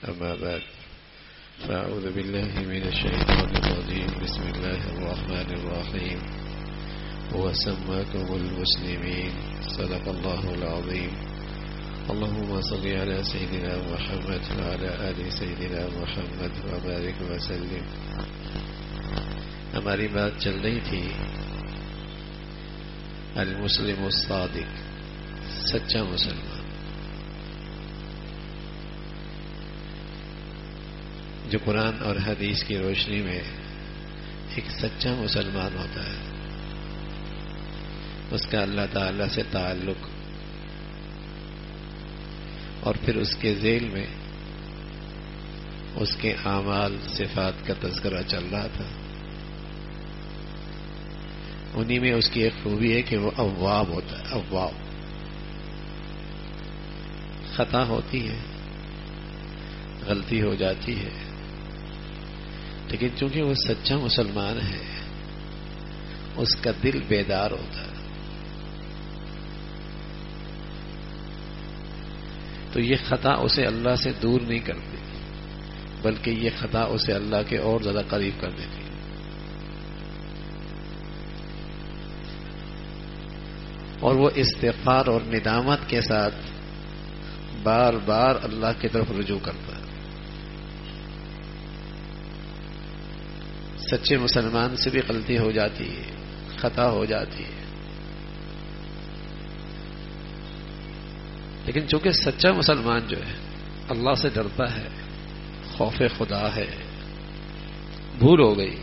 أما بعد فأعوذ بالله من الشيطان الرجيم بسم الله الرحمن الرحيم وسماكم المسلمين صدق الله العظيم اللهم صل على سيدنا محمد وعلى آل سيدنا محمد وبارك وسلم. ہماری بات چل رہی تھی المسلم الصادق، سچا مسلمان، جو قرآن اور حدیث کی روشنی میں ایک سچا مسلمان ہوتا ہے، اس کا اللہ تعالی سے تعلق، اور پھر اس کے ذیل میں اس کے اعمال صفات کا تذکرہ چل رہا تھا. انہی میں اس کی ایک خوبی ہے کہ وہ اواب ہوتا ہے. اواب، خطا ہوتی ہے، غلطی ہو جاتی ہے، لیکن چونکہ وہ سچا مسلمان ہے اس کا دل بیدار ہوتا ہے. تو یہ خطا اسے اللہ سے دور نہیں کرتی، بلکہ یہ خطا اسے اللہ کے اور زیادہ قریب کر دیتی ہے. اور وہ استغفار اور ندامت کے ساتھ بار بار اللہ کی طرف رجوع کرتا ہے. سچے مسلمان سے بھی غلطی ہو جاتی ہے، خطا ہو جاتی ہے، لیکن چونکہ سچا مسلمان جو ہے اللہ سے ڈرتا ہے، خوف خدا ہے، بھول ہو گئی،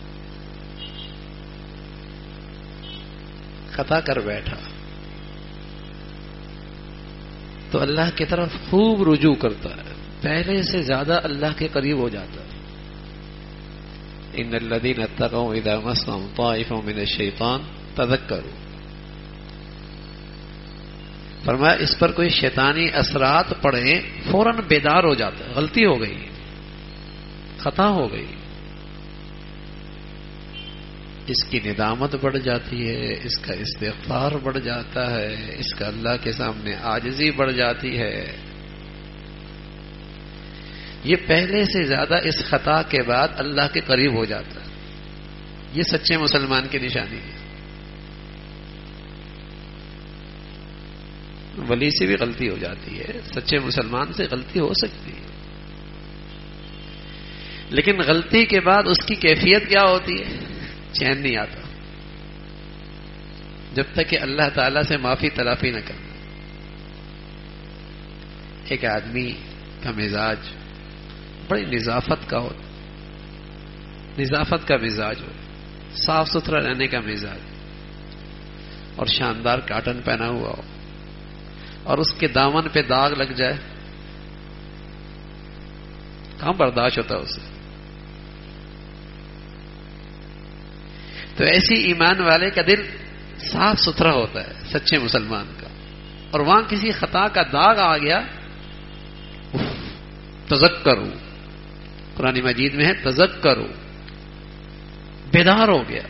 خطا کر بیٹھا، تو اللہ کی طرف خوب رجوع کرتا ہے، پہلے سے زیادہ اللہ کے قریب ہو جاتا ہے. ان الذين اتقوا اذا مسهم طائف من الشيطان تذكروا، فرمایا اس پر کوئی شیطانی اثرات پڑے فوراً بیدار ہو جاتا ہے. غلطی ہو گئی، خطا ہو گئی، اس کی ندامت بڑھ جاتی ہے، اس کا استغفار بڑھ جاتا ہے، اس کا اللہ کے سامنے عاجزی بڑھ جاتی ہے. یہ پہلے سے زیادہ اس خطا کے بعد اللہ کے قریب ہو جاتا ہے. یہ سچے مسلمان کی نشانی ہے. ولی سے بھی غلطی ہو جاتی ہے، سچے مسلمان سے غلطی ہو سکتی ہے، لیکن غلطی کے بعد اس کی کیفیت کیا ہوتی ہے؟ چین نہیں آتا جب تک کہ اللہ تعالی سے معافی تلافی نہ کرنا. ایک آدمی کا مزاج بڑی نظافت کا ہو، نظافت کا مزاج ہو، صاف ستھرا رہنے کا مزاج، اور شاندار کاٹن پہنا ہوا ہو، اور اس کے دامن پہ داغ لگ جائے، کہاں برداشت ہوتا ہے اسے؟ تو ایسی ایمان والے کا دل صاف ستھرا ہوتا ہے سچے مسلمان کا، اور وہاں کسی خطا کا داغ آ گیا، تذکروا، قرآن مجید میں ہے تذکروا، بیدار ہو گیا.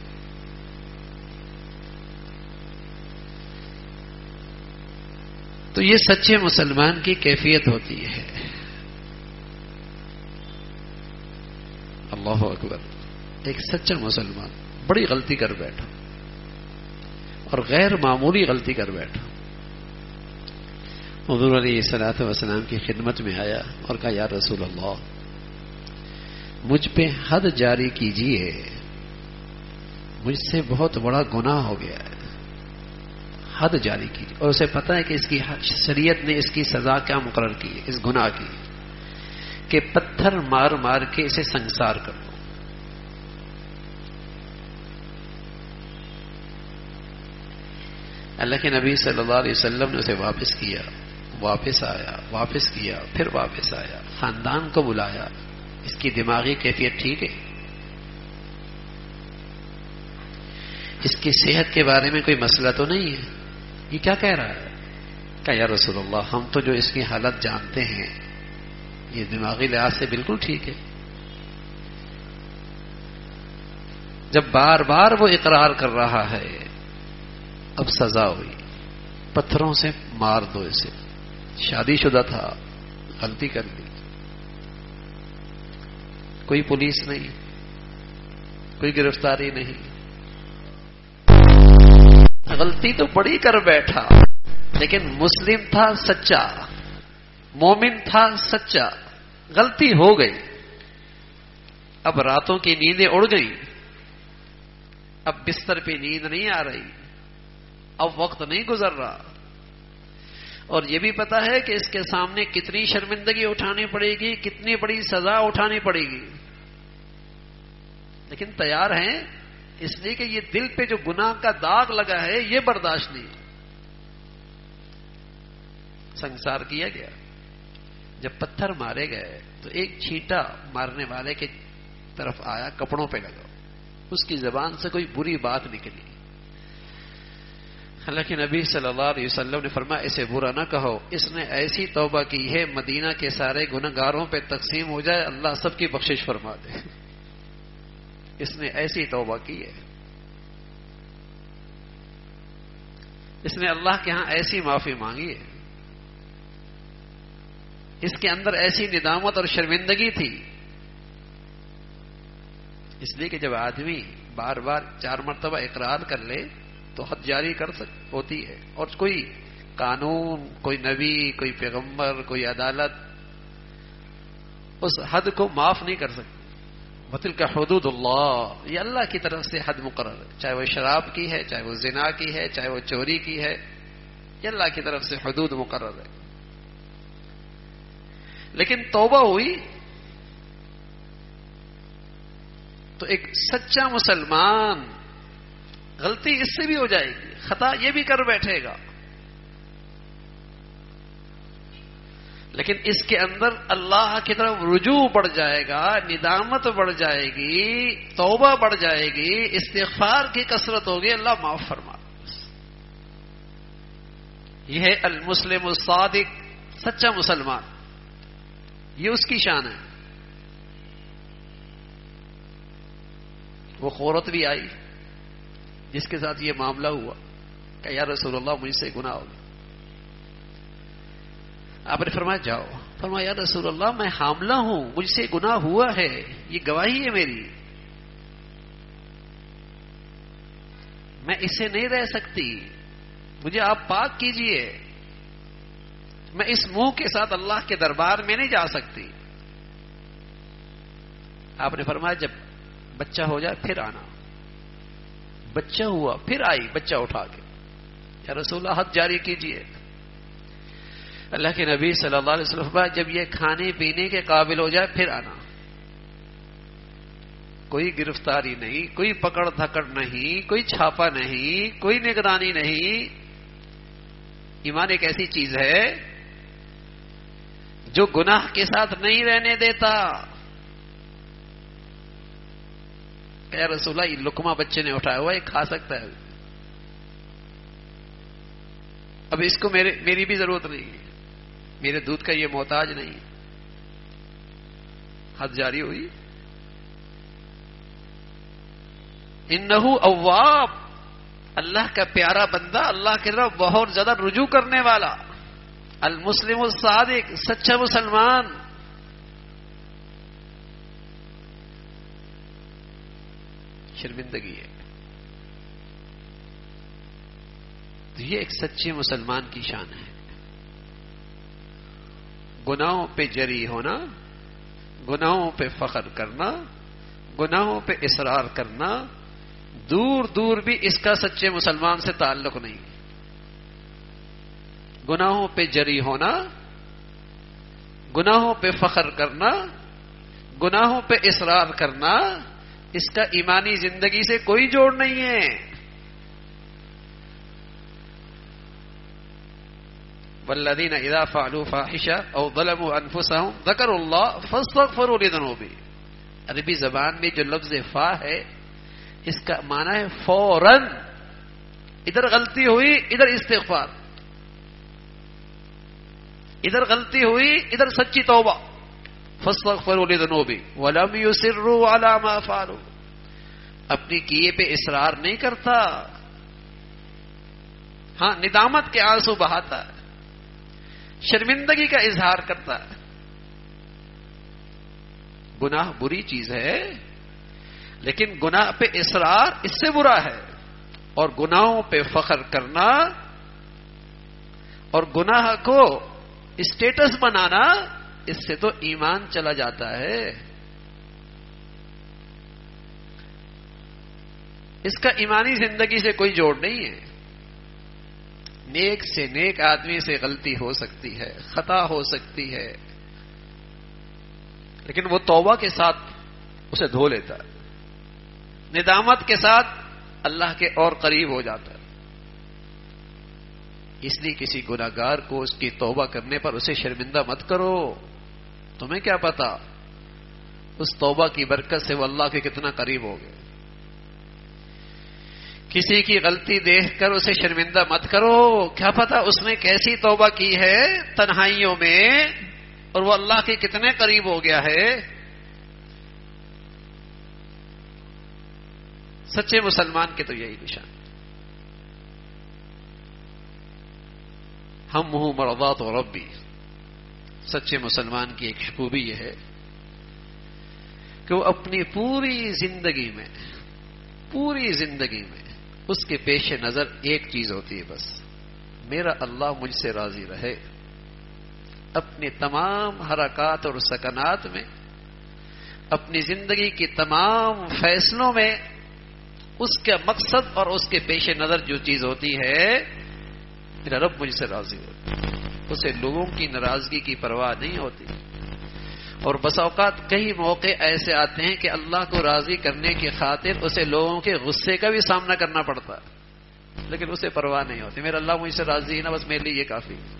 تو یہ سچے مسلمان کی کیفیت ہوتی ہے. اللہ اکبر. ایک سچا مسلمان بڑی غلطی کر بیٹھا، اور غیر معمولی غلطی کر بیٹھا. حضور علیہ الصلوۃ والسلام کی خدمت میں آیا اور کہا یا رسول اللہ، مجھ پہ حد جاری کیجیے، مجھ سے بہت بڑا گناہ ہو گیا ہے، حد جاری کیجیے. اور اسے پتہ ہے کہ اس کی شریعت نے اس کی سزا کیا مقرر کی ہے اس گناہ کی، کہ پتھر مار مار کے اسے سنسار کر دو. اللہ کے نبی صلی اللہ علیہ وسلم نے اسے واپس کیا، واپس آیا، واپس کیا، پھر واپس آیا، خاندان کو بلایا. اس کی دماغی کیفیت ٹھیک ہے؟ اس کی صحت کے بارے میں کوئی مسئلہ تو نہیں ہے؟ یہ کیا کہہ رہا ہے؟ کہ یا رسول اللہ، ہم تو جو اس کی حالت جانتے ہیں یہ دماغی لحاظ سے بالکل ٹھیک ہے. جب بار بار وہ اقرار کر رہا ہے، اب سزا ہوئی، پتھروں سے مار دو اسے. شادی شدہ تھا، غلطی کر لی، کوئی پولیس نہیں، کوئی گرفتاری نہیں. غلطی تو بڑی کر بیٹھا، لیکن مسلم تھا سچا، مومن تھا سچا. غلطی ہو گئی، اب راتوں کی نیندیں اڑ گئیں، اب بستر پہ نیند نہیں آ رہی، اب وقت نہیں گزر رہا، اور یہ بھی پتا ہے کہ اس کے سامنے کتنی شرمندگی اٹھانی پڑے گی، کتنی بڑی سزا اٹھانی پڑے گی، لیکن تیار ہیں اس لیے کہ یہ دل پہ جو گناہ کا داغ لگا ہے یہ برداشت نہیں. سنسار کیا گیا، جب پتھر مارے گئے تو ایک چھینٹا مارنے والے کے طرف آیا، کپڑوں پہ لگا، اس کی زبان سے کوئی بری بات نکلی. حالانکہ نبی صلی اللہ علیہ وسلم نے فرمایا اسے برا نہ کہو، اس نے ایسی توبہ کی ہے مدینہ کے سارے گنہگاروں پہ تقسیم ہو جائے اللہ سب کی بخشش فرما دے. اس نے ایسی توبہ کی ہے، اس نے اللہ کے ہاں ایسی معافی مانگی ہے، اس کے اندر ایسی ندامت اور شرمندگی تھی. اس لیے کہ جب آدمی بار بار 4 مرتبہ اقرار کر لے تو حد جاری ہوتی ہے، اور کوئی قانون، کوئی نبی، کوئی پیغمبر، کوئی عدالت اس حد کو معاف نہیں کر سکتی. وَتِلْكَ حُدُودُ اللَّهِ، یہ اللہ کی طرف سے حد مقرر ہے، چاہے وہ شراب کی ہے، چاہے وہ زنا کی ہے، چاہے وہ چوری کی ہے، یہ اللہ کی طرف سے حدود مقرر ہے. لیکن توبہ ہوئی تو ایک سچا مسلمان، غلطی اس سے بھی ہو جائے گی، خطا یہ بھی کر بیٹھے گا، لیکن اس کے اندر اللہ کی طرف رجوع بڑھ جائے گا، ندامت بڑھ جائے گی، توبہ بڑھ جائے گی، استغفار کی کثرت ہوگی، اللہ معاف فرما. یہ ہے المسلم الصادق، سچا مسلمان، یہ اس کی شان ہے. وہ عورت بھی آئی جس کے ساتھ یہ معاملہ ہوا کہ یا رسول اللہ مجھ سے گناہ ہو گیا. آپ نے فرمایا جاؤ. فرمایا یا رسول اللہ میں حاملہ ہوں، مجھ سے گناہ ہوا ہے، یہ گواہی ہے میری، میں اس سے نہیں رہ سکتی، مجھے آپ پاک کیجئے، میں اس منہ کے ساتھ اللہ کے دربار میں نہیں جا سکتی. آپ نے فرمایا جب بچہ ہو جائے پھر آنا. بچہ ہوا پھر آئی بچہ اٹھا کے، یا رسول اللہ حد جاری کیجئے. اللہ کے نبی صلی اللہ علیہ وسلم فرمایا جب یہ کھانے پینے کے قابل ہو جائے پھر آنا. کوئی گرفتاری نہیں، کوئی پکڑ دھکڑ نہیں، کوئی چھاپا نہیں، کوئی نگرانی نہیں. ایمان ایک ایسی چیز ہے جو گناہ کے ساتھ نہیں رہنے دیتا. یا رسول اللہ یہ لقمہ بچے نے اٹھایا ہوا، یہ کھا سکتا ہے، اب اس کو میری بھی ضرورت نہیں ہے، میرے دودھ کا یہ محتاج نہیں. حد جاری ہوئی. انہ اواب، اللہ کا پیارا بندہ، اللہ کی طرف بہت زیادہ رجوع کرنے والا، المسلم الصادق، سچا مسلمان. شرمندگی ہے تو یہ ایک سچے مسلمان کی شان ہے. گناہوں پہ جری ہونا، گناہوں پہ فخر کرنا، گناہوں پہ اصرار کرنا، دور دور بھی اس کا سچے مسلمان سے تعلق نہیں. گناہوں پہ جری ہونا، گناہوں پہ فخر کرنا، گناہوں پہ اصرار کرنا، اس کا ایمانی زندگی سے کوئی جوڑ نہیں ہے. والذین اذا فعلوا فاحشہ او ظلموا انفسهم ذکروا اللہ فاستغفروا لذنوبہم. عربی زبان میں جو لفظ فا ہے اس کا معنی ہے فوراً. ادھر غلطی ہوئی ادھر استغفار، ادھر غلطی ہوئی ادھر سچی توبہ. فاستغفروا لذنوبہم ولم یصروا علی ما فعلوا. اپنی کیے پہ اصرار نہیں کرتا، ہاں ندامت کے آنسو بہاتا ہے، شرمندگی کا اظہار کرتا ہے. گناہ بری چیز ہے، لیکن گناہ پہ اصرار اس سے برا ہے، اور گناہوں پہ فخر کرنا اور گناہ کو اسٹیٹس بنانا، اس سے تو ایمان چلا جاتا ہے۔ اس کا ایمانی زندگی سے کوئی جوڑ نہیں ہے۔ نیک سے نیک آدمی سے غلطی ہو سکتی ہے، خطا ہو سکتی ہے، لیکن وہ توبہ کے ساتھ اسے دھو لیتا ہے، ندامت کے ساتھ اللہ کے اور قریب ہو جاتا ہے۔ اس لیے کسی گناہگار کو اس کی توبہ کرنے پر اسے شرمندہ مت کرو۔ تمہیں کیا پتا اس توبہ کی برکت سے وہ اللہ کے کتنا قریب ہو گئے۔ کسی کی غلطی دیکھ کر اسے شرمندہ مت کرو، کیا پتا اس نے کیسی توبہ کی ہے تنہائیوں میں، اور وہ اللہ کے کتنے قریب ہو گیا ہے۔ سچے مسلمان کے تو یہی نشان۔ ہم ہوں مرضات و ربی، سچے مسلمان کی ایک خوبی یہ ہے کہ وہ اپنی پوری زندگی میں اس کے پیش نظر ایک چیز ہوتی ہے، بس میرا اللہ مجھ سے راضی رہے۔ اپنے تمام حرکات اور سکنات میں، اپنی زندگی کی تمام فیصلوں میں اس کا مقصد اور اس کے پیش نظر جو چیز ہوتی ہے، میرا رب مجھ سے راضی ہو۔ اسے لوگوں کی ناراضگی کی پرواہ نہیں ہوتی، اور بس اوقات کئی موقع ایسے آتے ہیں کہ اللہ کو راضی کرنے کی خاطر اسے لوگوں کے غصے کا بھی سامنا کرنا پڑتا ہے، لیکن اسے پرواہ نہیں ہوتی۔ میرا اللہ مجھ سے راضی ہے نا، بس میرے لیے یہ کافی ہے۔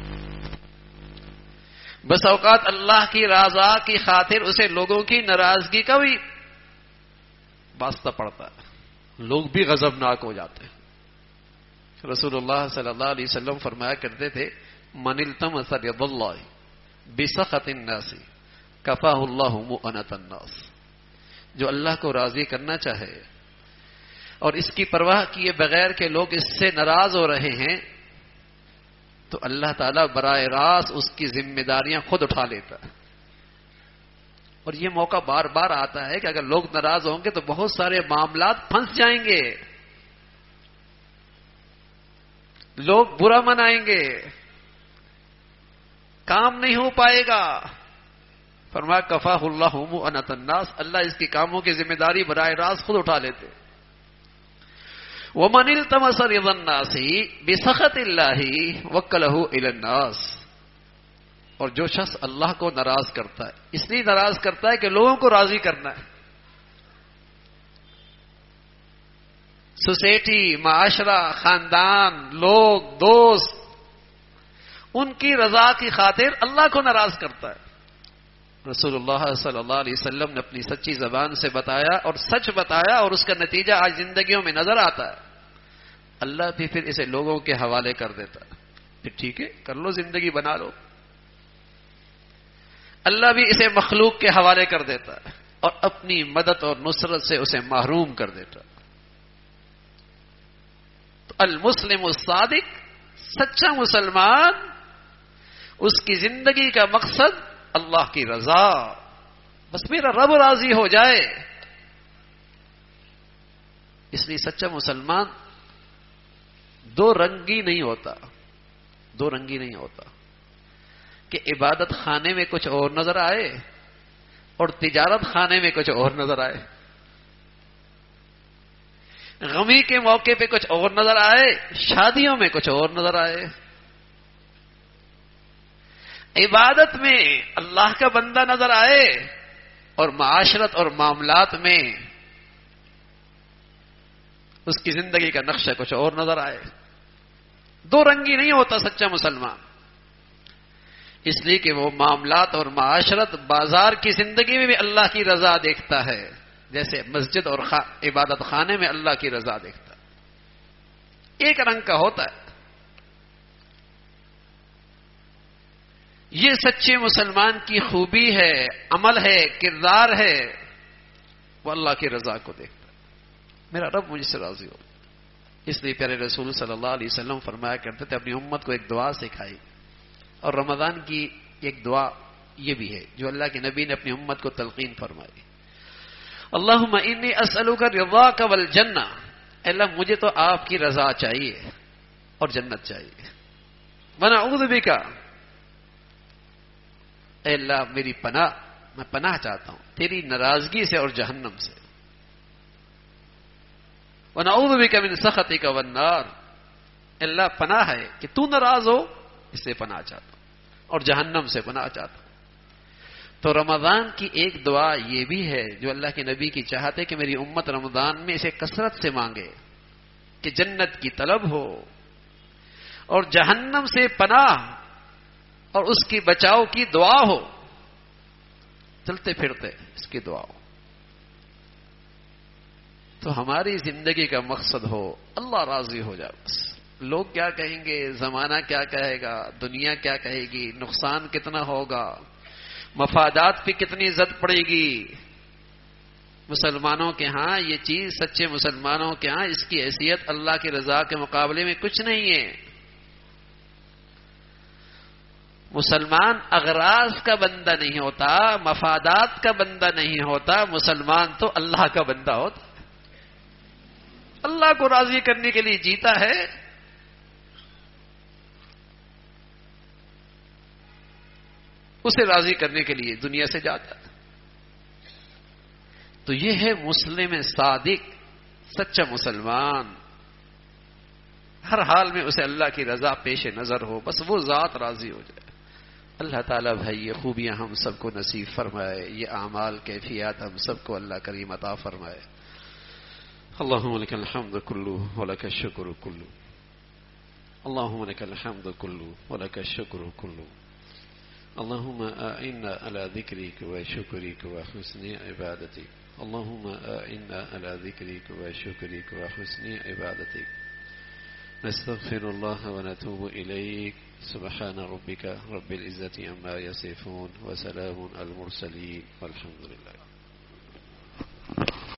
بس اوقات اللہ کی رضا کی خاطر اسے لوگوں کی ناراضگی کا بھی واسطہ پڑتا ہے، لوگ بھی غضبناک ہو جاتے ہیں۔ رسول اللہ صلی اللہ علیہ وسلم فرمایا کرتے تھے، من التمس رضا اللہ بسخط الناس کفاہ اللہ مؤنۃ الناس۔ جو اللہ کو راضی کرنا چاہے اور اس کی پرواہ کیے بغیر کہ لوگ اس سے ناراض ہو رہے ہیں، تو اللہ تعالیٰ براہ راست اس کی ذمہ داریاں خود اٹھا لیتا ہے۔ اور یہ موقع بار بار آتا ہے کہ اگر لوگ ناراض ہوں گے تو بہت سارے معاملات پھنس جائیں گے، لوگ برا منائیں گے، کام نہیں ہو پائے گا۔ فرمایا کفاہ اللہ مؤنۃ الناس، اللہ اس کی کاموں کی ذمہ داری براہ راست خود اٹھا لیتے۔ ومن التمس رضا الناس بسخط اللہ وکلہ الی الناس، اور جو شخص اللہ کو ناراض کرتا ہے، اس لیے ناراض کرتا ہے کہ لوگوں کو راضی کرنا ہے، سوسائٹی، معاشرہ، خاندان، لوگ، دوست، ان کی رضا کی خاطر اللہ کو ناراض کرتا ہے۔ رسول اللہ صلی اللہ علیہ وسلم نے اپنی سچی زبان سے بتایا اور سچ بتایا، اور اس کا نتیجہ آج زندگیوں میں نظر آتا ہے۔ اللہ بھی پھر اسے لوگوں کے حوالے کر دیتا ہے، پھر ٹھیک ہے کر لو، زندگی بنا لو۔ اللہ بھی اسے مخلوق کے حوالے کر دیتا ہے اور اپنی مدد اور نصرت سے اسے محروم کر دیتا ہے۔ تو المسلم الصادق، سچا مسلمان، اس کی زندگی کا مقصد اللہ کی رضا، بس میرا رب راضی ہو جائے۔ اس لیے سچا مسلمان دو رنگی نہیں ہوتا کہ عبادت خانے میں کچھ اور نظر آئے اور تجارت خانے میں کچھ اور نظر آئے، غمی کے موقع پہ کچھ اور نظر آئے، شادیوں میں کچھ اور نظر آئے۔ عبادت میں اللہ کا بندہ نظر آئے اور معاشرت اور معاملات میں اس کی زندگی کا نقشہ کچھ اور نظر آئے۔ دو رنگی نہیں ہوتا سچا مسلمان، اس لیے کہ وہ معاملات اور معاشرت، بازار کی زندگی میں بھی اللہ کی رضا دیکھتا ہے، جیسے مسجد اور عبادت خانے میں اللہ کی رضا دیکھتا ہے، ایک رنگ کا ہوتا ہے۔ یہ سچے مسلمان کی خوبی ہے، عمل ہے، کردار ہے، وہ اللہ کی رضا کو دیکھتا ہے، میرا رب مجھ سے راضی ہو۔ اس لیے پیارے رسول صلی اللہ علیہ وسلم فرمایا کرتے تھے، اپنی امت کو ایک دعا سکھائی، اور رمضان کی ایک دعا یہ بھی ہے جو اللہ کے نبی نے اپنی امت کو تلقین فرمائی. اللہم انی اسألک رضاک والجنہ، اللہ مجھے تو آپ کی رضا چاہیے اور جنت چاہیے. ونعوذ بک، اے اللہ میری پناہ، میں پناہ چاہتا ہوں تیری ناراضگی سے اور جہنم سے. ونعوذ بک من سخطک والنار، اللہ پناہ ہے کہ تو ناراض ہو، اس سے پناہ چاہتا ہوں اور جہنم سے پناہ چاہتا ہوں. تو رمضان کی ایک دعا یہ بھی ہے جو اللہ کے نبی کی چاہتے کہ میری امت رمضان میں اسے کثرت سے مانگے کہ جنت کی طلب ہو اور جہنم سے پناہ اور اس کی بچاؤ کی دعا ہو. چلتے پھرتے اس کی دعا ہو تو ہماری زندگی کا مقصد ہو اللہ راضی ہو جائے. بس لوگ کیا کہیں گے، زمانہ کیا کہے گا، دنیا کیا کہے گی، نقصان کتنا ہوگا، مفادات پہ کتنی زد پڑے گی. مسلمانوں کے ہاں یہ چیز، سچے مسلمانوں کے ہاں اس کی حیثیت اللہ کی رضا کے مقابلے میں کچھ نہیں ہے. مسلمان اغراض کا بندہ نہیں ہوتا، مفادات کا بندہ نہیں ہوتا، مسلمان تو اللہ کا بندہ ہوتا. اللہ کو راضی کرنے کے لیے جیتا ہے. اسے راضی کرنے کے لیے دنیا سے جاتا ہے. تو یہ ہے مسلم صادق، سچا مسلمان. ہر حال میں اسے اللہ کی رضا پیش نظر ہو، بس وہ ذات راضی ہو جائے. اللہ تعالیٰ بھائی یہ خوبیاں ہم سب کو نصیب فرمائے، یہ اعمال کیفیات ہم سب کو اللہ کریم عطا فرمائے. اللہم لک الحمد کلہ ولک الشکر کلہ، اللہم لک الحمد کلہ ولک الشکر کلہ. اللہم اعنا علی ذکرک و شکرک و حسن عبادتک، اللہم اعنا علی ذکرک و شکرک و حسن عبادتک. نستغفر اللہ ونتوب الیک. سبحان ربک رب العزة عما یصفون وسلام علی المرسلین والحمد للہ.